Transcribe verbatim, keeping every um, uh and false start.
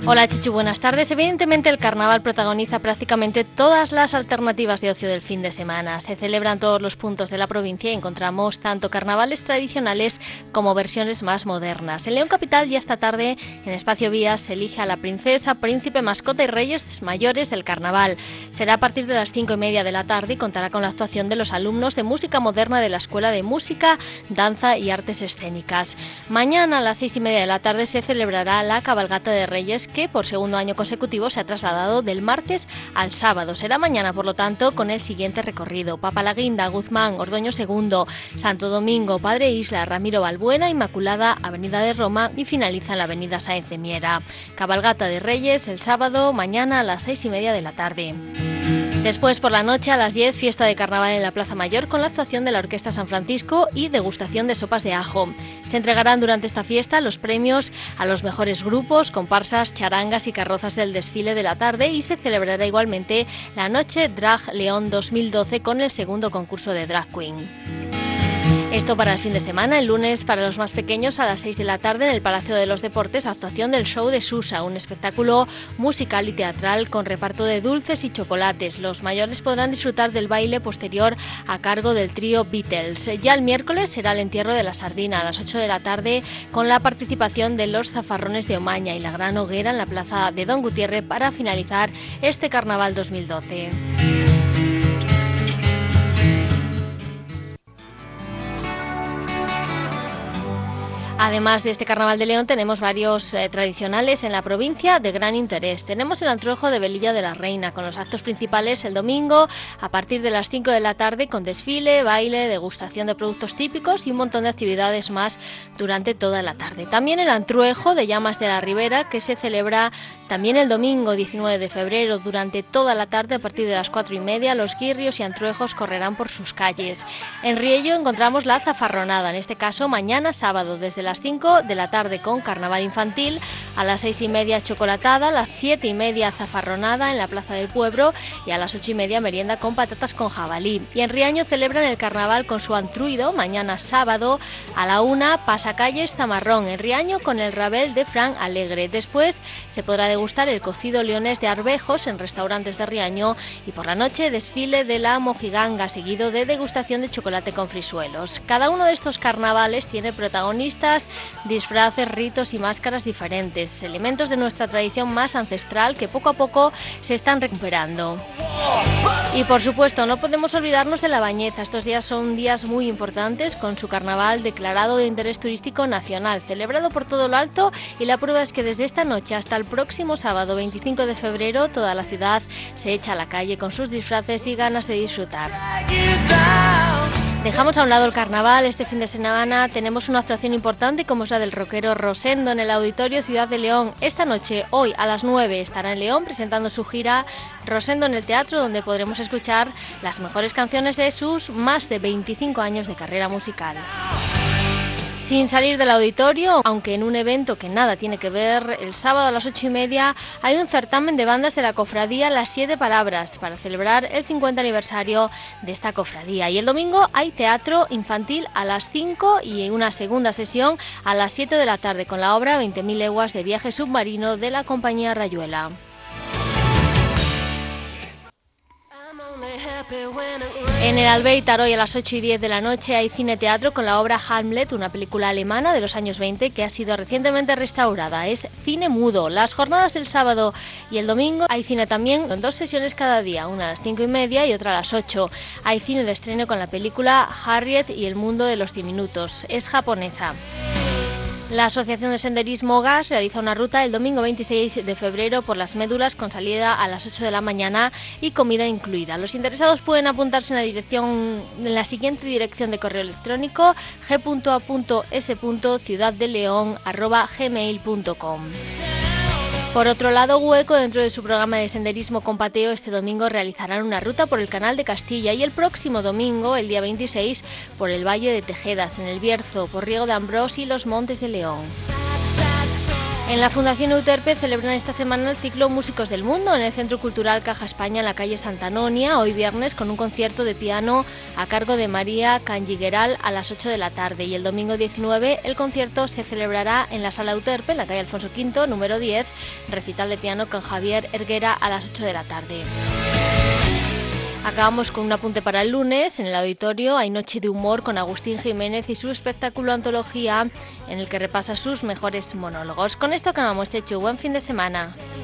Hola Chichu, buenas tardes. Evidentemente el carnaval protagoniza prácticamente todas las alternativas de ocio del fin de semana. Se celebran todos los puntos de la provincia y encontramos tanto carnavales tradicionales como versiones más modernas. En León Capital ya esta tarde en Espacio Vías se elige a la princesa, príncipe, mascota y reyes mayores del carnaval. Será a partir de las cinco y media de la tarde y contará con la actuación de los alumnos de música moderna de la Escuela de Música, Danza y Artes Escénicas. Mañana a las seis y media de la tarde se celebrará la cabalgata de Reyes, que por segundo año consecutivo se ha trasladado del martes al sábado. Será mañana, por lo tanto, con el siguiente recorrido: Papalaguinda, Guzmán, Ordoño segundo, Santo Domingo, Padre Isla, Ramiro Balbuena, Inmaculada, Avenida de Roma y finaliza en la Avenida Sáenz de Miera. Cabalgata de Reyes el sábado, mañana a las seis y media de la tarde. Después, por la noche, a las diez, fiesta de carnaval en la Plaza Mayor con la actuación de la Orquesta San Francisco y degustación de sopas de ajo. Se entregarán durante esta fiesta los premios a los mejores grupos, comparsas, charangas y carrozas del desfile de la tarde, y se celebrará igualmente la Noche Drag León dos mil doce con el segundo concurso de Drag Queen. Esto para el fin de semana. El lunes, para los más pequeños, a las seis de la tarde en el Palacio de los Deportes, actuación del show de Susa, un espectáculo musical y teatral con reparto de dulces y chocolates. Los mayores podrán disfrutar del baile posterior a cargo del trío Beatles. Ya el miércoles será el entierro de la sardina a las ocho de la tarde con la participación de los Zafarrones de Omaña y la gran hoguera en la plaza de Don Gutiérrez para finalizar este Carnaval dos mil doce. Además de este Carnaval de León, tenemos varios eh, tradicionales en la provincia de gran interés. Tenemos el Antruejo de Velilla de la Reina, con los actos principales el domingo a partir de las cinco de la tarde, con desfile, baile, degustación de productos típicos y un montón de actividades más durante toda la tarde. También el Antruejo de Llamas de la Ribera, que se celebra también el domingo diecinueve de febrero durante toda la tarde a partir de las cuatro y media. Los guirrios y antruejos correrán por sus calles. En Riello encontramos la zafarronada, en este caso mañana sábado desde las cinco de la tarde con carnaval infantil, a las seis y media chocolatada, a las siete y media zafarronada en la Plaza del Pueblo y a las ocho y media merienda con patatas con jabalí. Y en Riaño celebran el carnaval con su antruido mañana sábado a la una, pasacalles Zamarrón en Riaño con el rabel de Fran Alegre. Después se podrá degustar el cocido leonés de arvejos en restaurantes de Riaño y por la noche desfile de la mojiganga seguido de degustación de chocolate con frisuelos. Cada uno de estos carnavales tiene protagonistas, disfraces, ritos y máscaras diferentes, elementos de nuestra tradición más ancestral que poco a poco se están recuperando. Y por supuesto no podemos olvidarnos de La Bañeza. Estos días son días muy importantes con su carnaval declarado de interés turístico nacional, celebrado por todo lo alto, y la prueba es que desde esta noche hasta el próximo sábado veinticinco de febrero toda la ciudad se echa a la calle con sus disfraces y ganas de disfrutar. Dejamos a un lado el carnaval. Este fin de semana tenemos una actuación importante como es la del rockero Rosendo en el Auditorio Ciudad de León. Esta noche, hoy a las nueve, estará en León presentando su gira Rosendo en el Teatro, donde podremos escuchar las mejores canciones de sus más de veinticinco años de carrera musical. Sin salir del auditorio, aunque en un evento que nada tiene que ver, el sábado a las ocho y media hay un certamen de bandas de la cofradía Las Siete Palabras para celebrar el cincuenta aniversario de esta cofradía. Y el domingo hay teatro infantil a las cinco y una segunda sesión a las siete de la tarde con la obra veinte mil leguas de viaje submarino de la compañía Rayuela. En el Albéitar hoy a las ocho y diez de la noche hay cine-teatro con la obra Hamlet, una película alemana de los años veinte que ha sido recientemente restaurada. Es cine mudo. Las jornadas del sábado y el domingo hay cine también con dos sesiones cada día, una a las cinco y media y otra a las ocho. Hay cine de estreno con la película Harriet y el mundo de los diminutos. Es japonesa. La Asociación de Senderismo Gas realiza una ruta el domingo veintiséis de febrero por las Médulas con salida a las ocho de la mañana y comida incluida. Los interesados pueden apuntarse en la dirección en la siguiente dirección de correo electrónico g punto a punto s punto ciudad de león arroba gmail punto com. Por otro lado, Hueco, dentro de su programa de senderismo con pateo, este domingo realizarán una ruta por el Canal de Castilla y el próximo domingo, el día veintiséis, por el Valle de Tejedas, en el Bierzo, por Riego de Ambrós y los Montes de León. En la Fundación Euterpe celebran esta semana el ciclo Músicos del Mundo en el Centro Cultural Caja España en la calle Santa Anonia, hoy viernes con un concierto de piano a cargo de María Canjigueral a las ocho de la tarde, y el domingo diecinueve el concierto se celebrará en la Sala Euterpe, en la calle Alfonso quinto, número diez, recital de piano con Javier Erguera a las ocho de la tarde. Acabamos con un apunte para el lunes. En el auditorio hay Noche de Humor con Agustín Jiménez y su espectáculo Antología, en el que repasa sus mejores monólogos. Con esto acabamos, Chechu. Buen fin de semana.